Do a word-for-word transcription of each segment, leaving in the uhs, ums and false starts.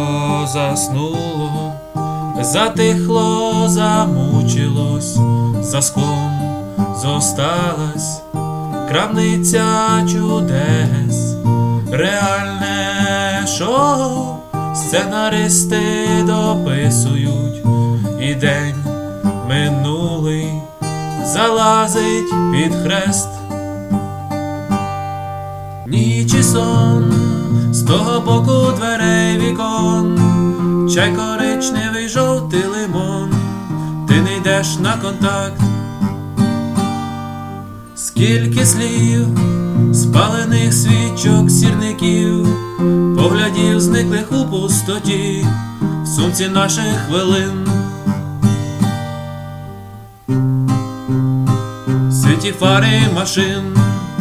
Тихо заснуло, затихло, замучилось, за склом зосталась крамниця чудес, реальне шоу сценаристи дописують, і день минулий залазить під хрест. Ніч і сон, з того боку дверей вікон, чай коричневий, жовтий лимон, ти не йдеш на контакт. Скільки слів, спалених свічок, сірників, поглядів зниклих у пустоті, в сумці наших хвилин. Світі фари машин.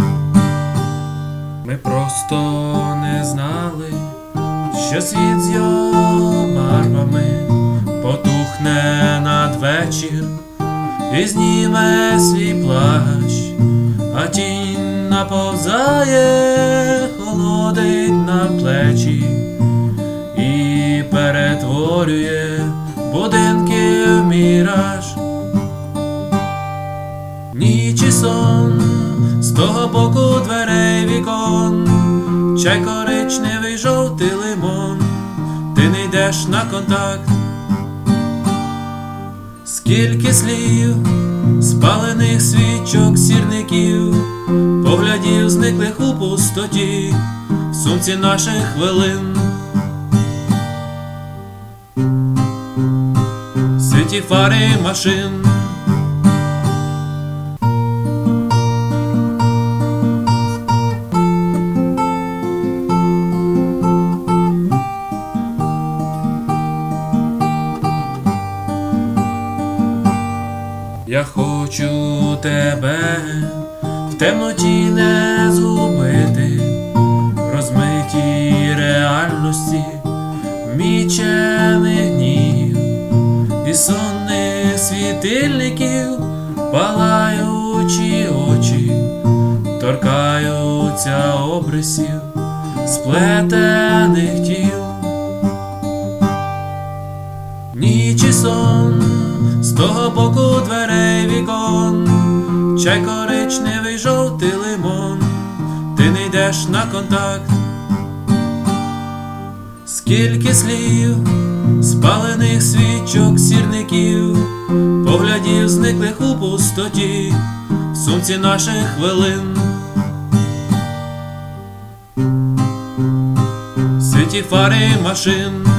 Ми просто не знали, що світ з його барвами потухне надвечір і зніме свій плащ, а тінь наповзає, холодить на плечі і перетворює будинки в міраж. Ніч і сон, з того боку дверей вікон, чай коричневий, жовтий лимон, ти не йдеш на контакт. Скільки слів, спалених свічок, сірників, поглядів зниклих у пустоті, в сумці наших хвилин. Світі фари машин. Я хочу тебе в темноті не згубити, в розмитій реальності мічених днів і сонних світильників, палаючі очі торкаються обрисів сплетених тіл. Ніч і сон, з того боку дверей вікон, чай коричневий, жовтий лимон, ти не йдеш на контакт. Скільки слів, спалених свічок, сірників, поглядів зниклих у пустоті, в сумці наших хвилин. Світі фари машин.